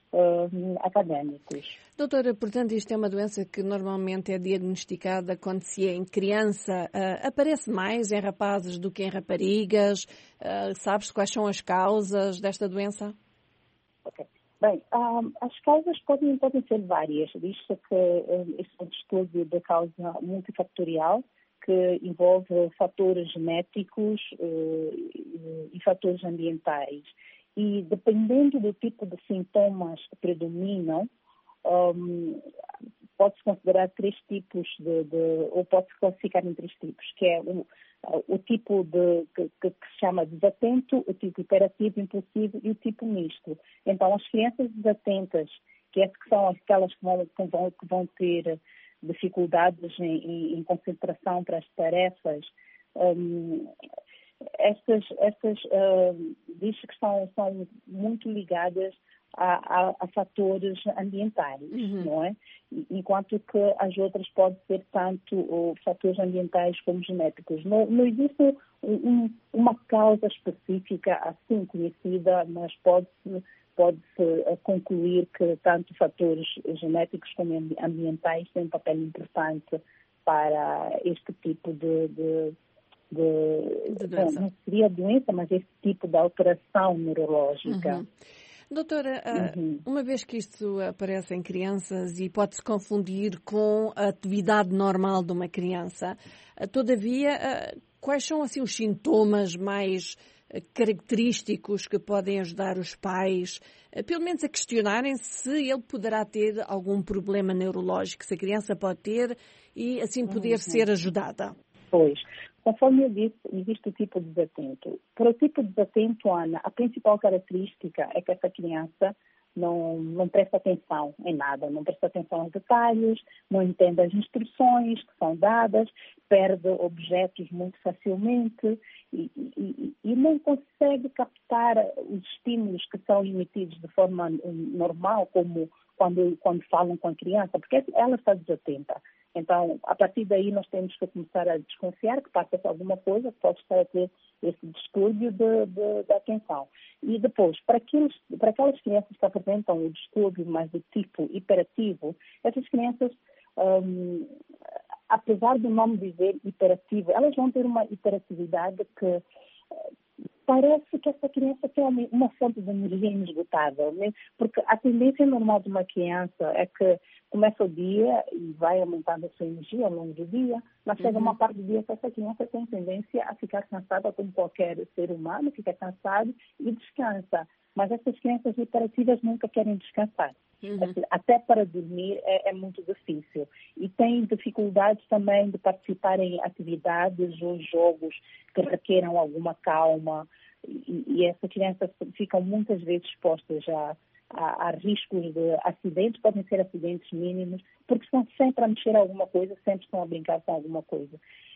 académicos. Doutora, portanto, isto é uma doença que normalmente é diagnosticada quando se é em criança. Aparece mais em rapazes do que em raparigas? Sabes quais são as causas desta doença? Ok. Bem, as causas podem ser várias. Diz-se que este é um estudo de causa multifactorial que envolve fatores genéticos e fatores ambientais. E dependendo do tipo de sintomas que predominam, pode-se considerar três tipos ou pode-se classificar em três tipos, que é o tipo que se chama desatento, o tipo hiperativo, impulsivo e o tipo misto. Então, as crianças desatentas, que são aquelas que vão ter dificuldades em concentração para as tarefas, estas diz que são muito ligadas a fatores ambientais, não é? Enquanto que as outras podem ser tanto fatores ambientais como genéticos. Não existe uma causa específica assim conhecida, mas pode-se concluir que tanto fatores genéticos como ambientais têm um papel importante para este tipo de doença. Não seria doença, mas esse tipo de alteração neurológica. Doutora, uma vez que isto aparece em crianças e pode-se confundir com a atividade normal de uma criança, todavia, quais são assim os sintomas mais característicos que podem ajudar os pais, pelo menos a questionarem se ele poderá ter algum problema neurológico, se a criança pode ter e assim poder ser ajudada? Pois, conforme eu disse, existe o tipo de desatento. Para o tipo de desatento, Ana, a principal característica é que essa criança não presta atenção em nada, não presta atenção aos detalhes, não entende as instruções que são dadas, perde objetos muito facilmente e não consegue captar os estímulos que são emitidos de forma normal, como quando falam com a criança, porque ela está desatenta. Então, a partir daí, nós temos que começar a desconfiar que passa-se alguma coisa que pode estar a ter esse distúrbio de atenção. E depois, para aquelas crianças que apresentam o distúrbio mais do tipo hiperativo, essas crianças apesar do nome dizer hiperativo, elas vão ter uma hiperatividade que parece que essa criança tem uma fonte de energia inesgotável, né? Porque a tendência normal de uma criança é que começa o dia e vai aumentando a sua energia ao longo do dia, mas chega uma parte do dia que essa criança tem tendência a ficar cansada, como qualquer ser humano, fica cansado e descansa. Mas essas crianças hiperativas nunca querem descansar. Até para dormir é muito difícil. E têm dificuldades também de participar em atividades ou jogos que requeram alguma calma. E essas crianças ficam muitas vezes expostas a riscos de acidentes, podem ser acidentes mínimos, porque estão sempre a mexer alguma coisa, sempre estão a brincar com alguma coisa.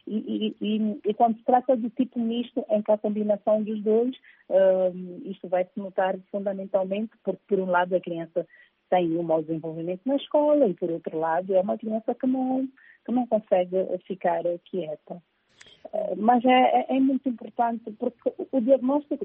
E quando se trata do tipo misto, em que a combinação dos dois, isto vai se notar fundamentalmente, porque por um lado a criança tem um mau desenvolvimento na escola e por outro lado é uma criança que não consegue ficar quieta. Mas é muito importante porque o diagnóstico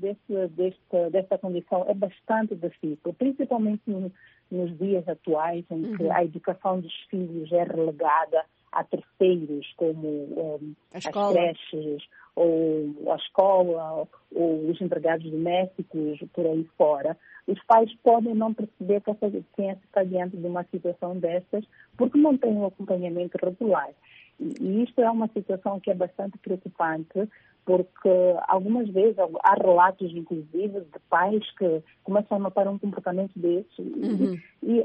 desta condição é bastante difícil, principalmente nos dias atuais em que a educação dos filhos é relegada a terceiros, como as creches, ou a escola, ou os empregados domésticos, por aí fora. Os pais podem não perceber que essa criança está diante de uma situação dessas porque não tem um acompanhamento regular. E isto é uma situação que é bastante preocupante, porque algumas vezes há relatos, inclusive, de pais que começam a notar um comportamento desse e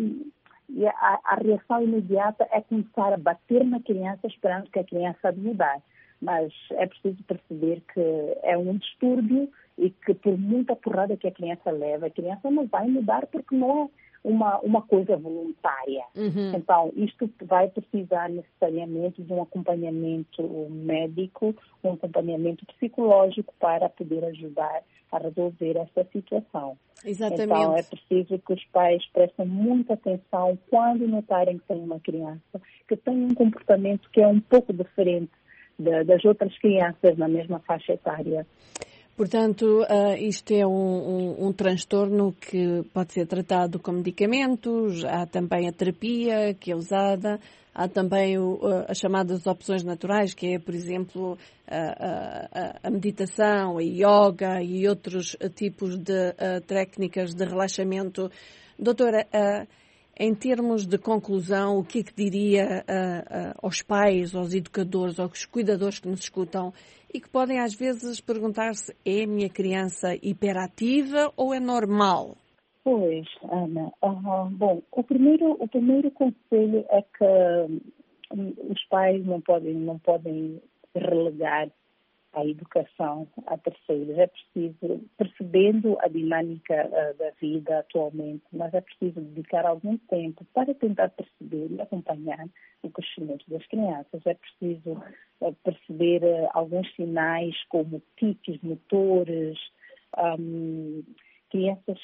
a reação imediata é começar a bater na criança esperando que a criança mudar. Mas é preciso perceber que é um distúrbio e que por muita porrada que a criança leva, a criança não vai mudar porque não é uma coisa voluntária. Então, isto vai precisar necessariamente de um acompanhamento médico, um acompanhamento psicológico para poder ajudar a resolver essa situação. Exatamente. Então, é preciso que os pais prestem muita atenção quando notarem que tem uma criança que tem um comportamento que é um pouco diferente das outras crianças na mesma faixa etária. Portanto, isto é um transtorno que pode ser tratado com medicamentos, há também a terapia que é usada, há também as chamadas opções naturais, que é, por exemplo, a meditação, a yoga e outros tipos de técnicas de relaxamento. Doutora, em termos de conclusão, o que é que diria aos pais, aos educadores, aos cuidadores que nos escutam e que podem às vezes perguntar-se: é a minha criança hiperativa ou é normal? Pois, Ana, bom, o primeiro conselho é que os pais não podem relegar a educação a terceiros. É preciso, percebendo a dinâmica da vida atualmente, mas é preciso dedicar algum tempo para tentar perceber e acompanhar o crescimento das crianças. É preciso perceber alguns sinais como tiques motores, crianças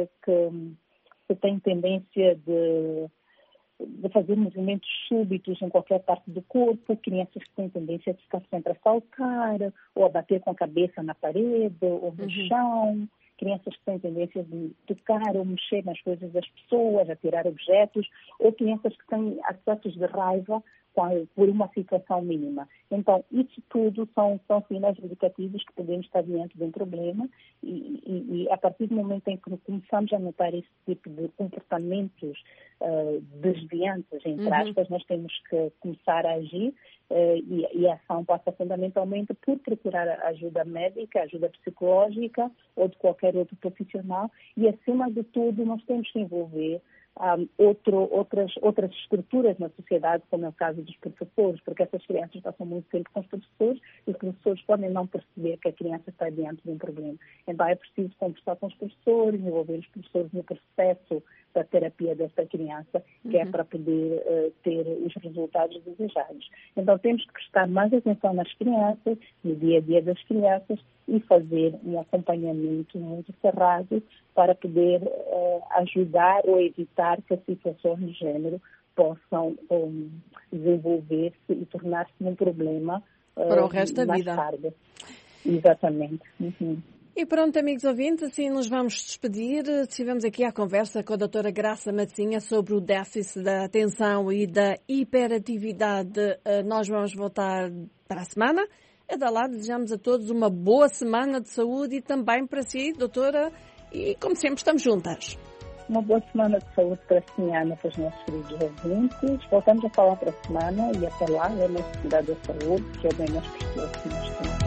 que têm tendência de fazer movimentos súbitos em qualquer parte do corpo, crianças que têm tendência a ficar sempre a saltar, ou a bater com a cabeça na parede, ou no chão, crianças que têm tendência de tocar ou mexer nas coisas das pessoas, a tirar objetos, ou crianças que têm acessos de raiva por uma situação mínima. Então, isso tudo são sinais indicativos que podemos estar diante de um problema e a partir do momento em que começamos a notar esse tipo de comportamentos desviantes, entre aspas, nós temos que começar a agir e a ação passa fundamentalmente por procurar ajuda médica, ajuda psicológica ou de qualquer outro profissional e, acima de tudo, nós temos que envolver outras estruturas na sociedade, como é o caso dos professores, porque essas crianças passam muito tempo com os professores e os professores podem não perceber que a criança está diante de um problema. Então é preciso conversar com os professores, envolver os professores no processo da terapia desta criança, que é para poder ter os resultados desejados. Então temos que prestar mais atenção nas crianças, no dia a dia das crianças e fazer um acompanhamento muito cerrado para poder ajudar ou evitar que as situações de género possam desenvolver-se e tornar-se um problema para o resto da vida. Tarde. Exatamente. E pronto, amigos ouvintes, assim nos vamos despedir. Estivemos aqui à conversa com a doutora Graça Matzinha sobre o déficit da atenção e da hiperatividade. Nós vamos voltar para a semana. Até lá, desejamos a todos uma boa semana de saúde e também para si, doutora. E, como sempre, estamos juntas. Uma boa semana de saúde para a senhora, para os nossos queridos ouvintes. Voltamos a falar para a semana e até lá, é uma necessidade da saúde, que é bem nas pessoas que nós temos.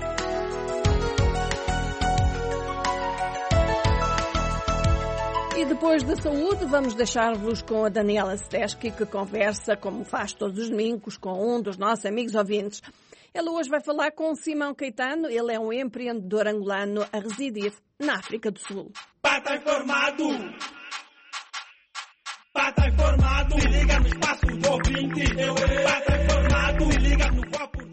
E depois da saúde, vamos deixar-vos com a Daniela Stesky, que conversa, como faz todos os domingos, com um dos nossos amigos ouvintes. Ela hoje vai falar com Simão Caetano. Ele é um empreendedor angolano a residir na África do Sul. Pata informado, se liga no espaço do ouvinte. Pata informado, se liga no foco.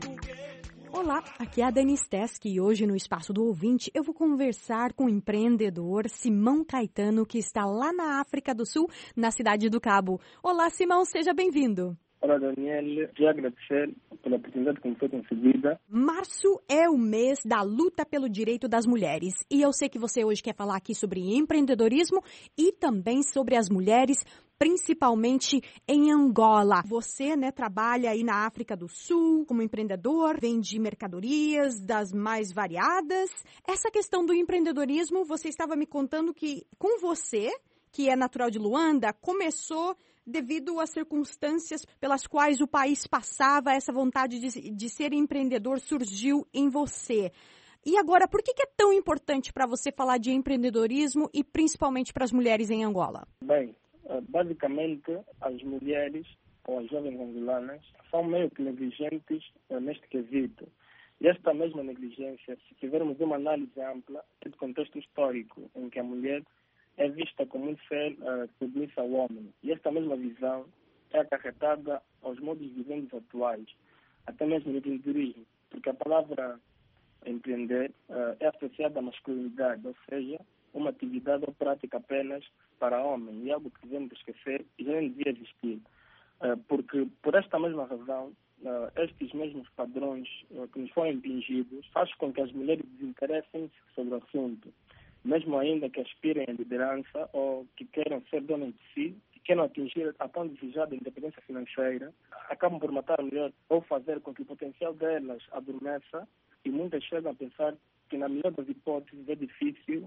Olá, aqui é a Dani Stesky e hoje no Espaço do Ouvinte eu vou conversar com o empreendedor Simão Caetano, que está lá na África do Sul, na cidade do Cabo. Olá, Simão, seja bem-vindo. Olá, Daniel. Queria agradecer pela oportunidade que me foi concedida. Março é o mês da luta pelo direito das mulheres e eu sei que você hoje quer falar aqui sobre empreendedorismo e também sobre as mulheres, principalmente em Angola. Você, trabalha aí na África do Sul como empreendedor, vende mercadorias das mais variadas. Essa questão do empreendedorismo, você estava me contando que com você, que é natural de Luanda, começou devido às circunstâncias pelas quais o país passava, essa vontade de ser empreendedor surgiu em você. E agora, por que é tão importante para você falar de empreendedorismo e principalmente para as mulheres em Angola? Bem, basicamente, as mulheres ou as jovens angolanas são meio que negligentes neste quesito. E esta mesma negligência, se tivermos uma análise ampla, é do contexto histórico, em que a mulher é vista como um ser submissa ao homem. E esta mesma visão é acarretada aos modos de vivendo atuais, até mesmo no empreendedorismo, porque a palavra empreender é associada à masculinidade, ou seja, uma atividade ou prática apenas para homem, e algo que devemos esquecer e já não devia existir. Porque, por esta mesma razão, estes mesmos padrões que nos foram impingidos faz com que as mulheres desinteressem-se sobre o assunto, mesmo ainda que aspirem à liderança ou que queiram ser donas de si, que queiram atingir a tão desejada independência financeira, acabam por matar a mulher ou fazer com que o potencial delas adormeça, e muitas chegam a pensar que na melhor das hipóteses é difícil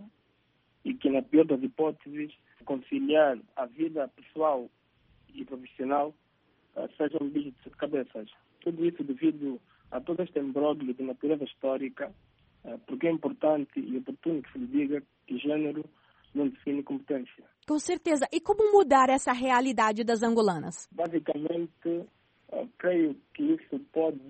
e que na pior das hipóteses conciliar a vida pessoal e profissional seja um bicho de sete cabeças. Tudo isso devido a todo este imbróglio de natureza histórica, porque é importante e oportuno que se lhe diga que gênero não define competência. Com certeza. E como mudar essa realidade das angolanas? Basicamente, creio que isso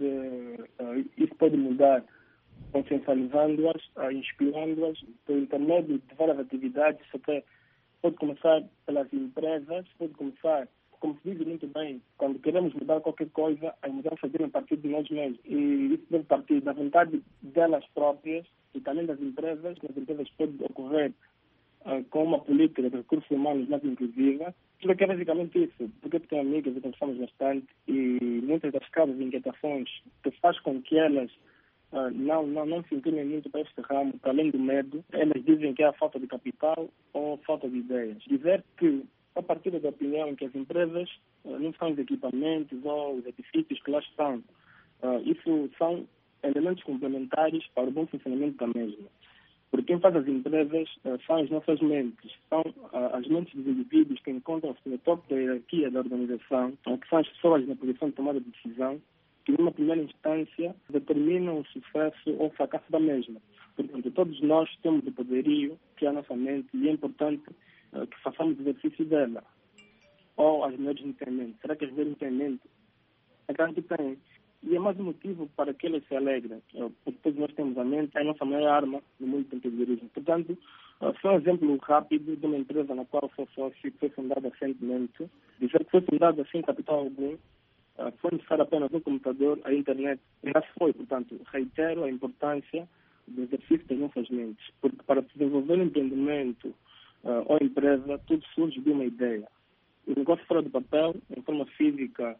pode mudar consciencializando-as, inspirando-as por intermédio de várias atividades. Isso até pode começar pelas empresas, pode começar, como se diz muito bem, quando queremos mudar qualquer coisa, as mudanças devem partir de nós mesmos. E isso deve partir da vontade delas próprias e também das empresas. As empresas podem ocorrer com uma política de recursos humanos mais inclusiva. Porque é basicamente isso. Porque tenho amigas e conversamos bastante e muitas das causas e inquietações que faz com que elas não se inclinem muito para este ramo, para além do medo, elas dizem que é a falta de capital ou falta de ideias. Dizer que a partir da opinião que as empresas não são os equipamentos ou os edifícios que lá estão. Isso são elementos complementares para o bom funcionamento da mesma. Porque quem faz as empresas são as nossas mentes, são as mentes dos indivíduos que encontram-se no topo da hierarquia da organização, que são as pessoas na posição de tomada de decisão, que numa primeira instância determinam o sucesso ou o fracasso da mesma. Portanto, todos nós temos o poderio, que é a nossa mente, e é importante que façamos exercício dela. Ou as mulheres não têm mente. Será que as mulheres não têm mente? É claro que têm. E é mais um motivo para que elas se alegrem. Porque todos nós temos a mente, é a nossa maior arma no mundo do empreendedorismo. Portanto, foi um exemplo rápido de uma empresa na qual sou sócio, que foi fundada recentemente. Dizer que foi fundada sem capital algum, foi necessário apenas um computador, a internet, e já foi. Portanto, reitero a importância do exercício das nossas mentes. Porque para desenvolver um empreendimento ou empresa, tudo surge de uma ideia. O negócio fora do papel, em forma física,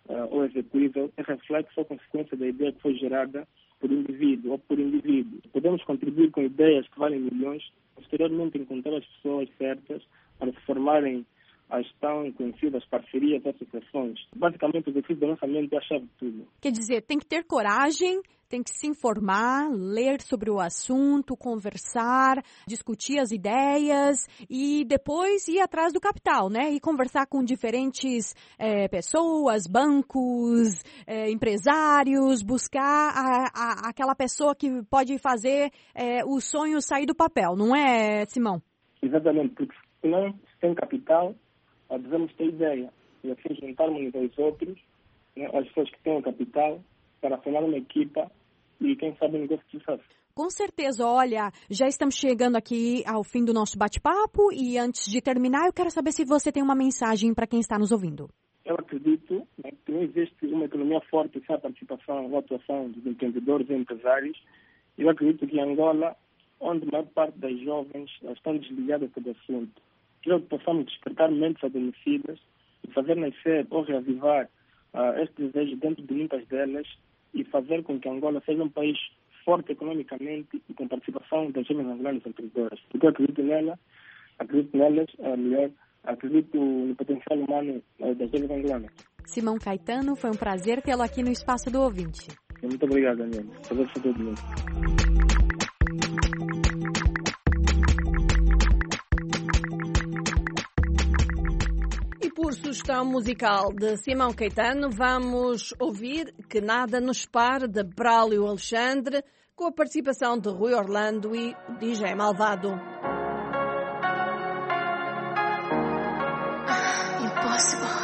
ou execuível é reflexo ou consequência da ideia que foi gerada por indivíduo ou por indivíduo. Podemos contribuir com ideias que valem milhões, posteriormente encontrar as pessoas certas para se formarem as tão conhecidas parcerias e associações. Basicamente, o exercício do lançamento é a chave de tudo. Quer dizer, tem que ter coragem, tem que se informar, ler sobre o assunto, conversar, discutir as ideias e depois ir atrás do capital, né? E conversar com diferentes pessoas, bancos, empresários, buscar aquela pessoa que pode fazer o sonho sair do papel, não é, Simão? Exatamente, porque senão, sem capital, devemos ter ideia e assim juntarmos uns aos outros, né, as pessoas que têm o capital, para formar uma equipa e, quem sabe, um negócio de sucesso. Com certeza. Olha, já estamos chegando aqui ao fim do nosso bate-papo e antes de terminar, eu quero saber se você tem uma mensagem para quem está nos ouvindo. Eu acredito, né, que não existe uma economia forte sem a participação ou atuação dos empreendedores e empresários. Eu acredito que em Angola, onde a maior parte das jovens estão desligadas do assunto, que possamos despertar mentes adormecidas e fazer nascer ou reavivar este desejo dentro de muitas delas e fazer com que Angola seja um país forte economicamente e com participação das jovens angolanas empreendedoras. Porque eu acredito nelas, acredito no potencial humano das jovens angolanas. Simão Caetano, foi um prazer tê-lo aqui no Espaço do Ouvinte. Muito obrigado, Daniel. Prazer ser todo mundo. Por sugestão musical de Simão Caetano, vamos ouvir Que Nada Nos Pare, de Braulio Alexandre, com a participação de Rui Orlando e DJ Malvado. Impossible.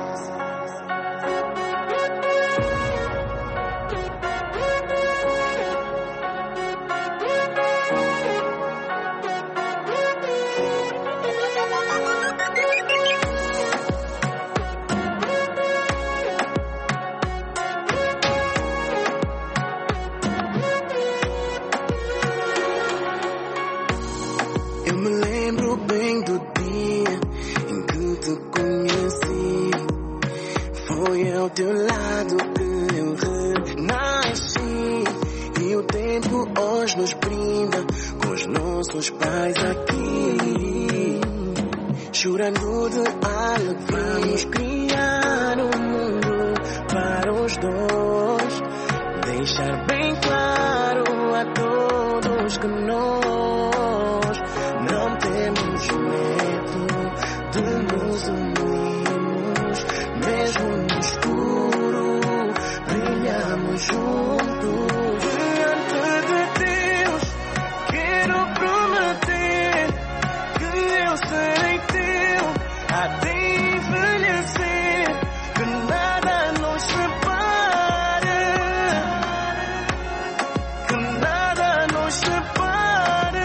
Teu lado que eu renasci e o tempo hoje nos brinda com os nossos pais aqui, chorando de alegria. Vamos criar um mundo para os dois, deixar bem claro a todos que nós não temos medo de nos unirmos, mesmo no escuro, brilhamos juntos. Diante de Deus, quero prometer que eu serei teu até envelhecer, que nada nos separe, que nada nos separe.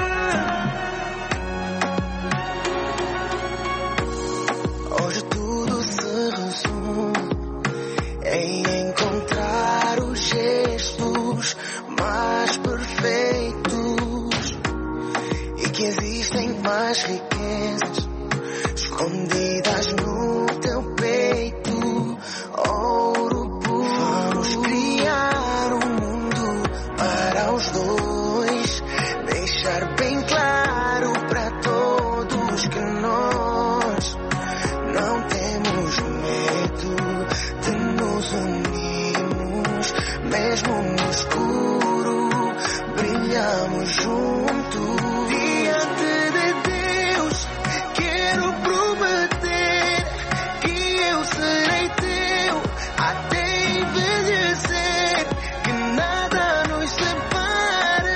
Hoje tudo se resume em encontrar os gestos mais perfeitos e que existem mais riquezas escondidas no teu peito. Ouro puro. Vamos criar um mundo para os dois, deixar bem claro para todos que nós não temos medo de nos unirmos, mesmo no escuro, brilhamos juntos. Diante de Deus, quero prometer que eu serei teu até envelhecer, que nada nos separe,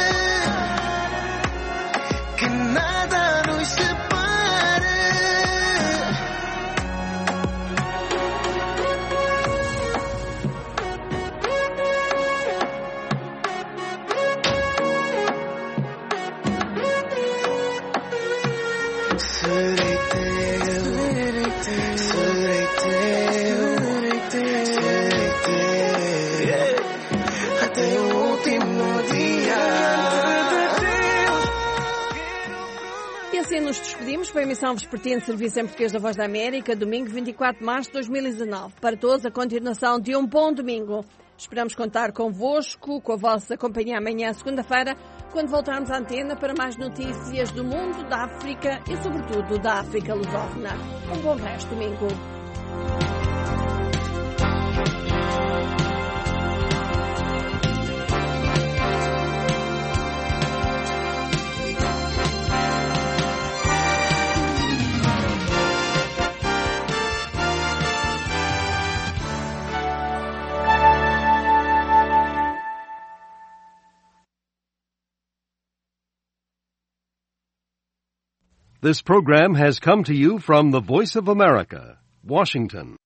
que nada nos separe. assim nos despedimos. Foi a emissão vespertina de Serviço em Português da Voz da América, domingo 24 de março de 2019. Para todos, a continuação de um bom domingo. Esperamos contar convosco, com a vossa companhia amanhã, segunda-feira, quando voltarmos à antena para mais notícias do mundo, da África e, sobretudo, da África lusófona. Um bom resto de domingo. This program has come to you from the Voice of America, Washington.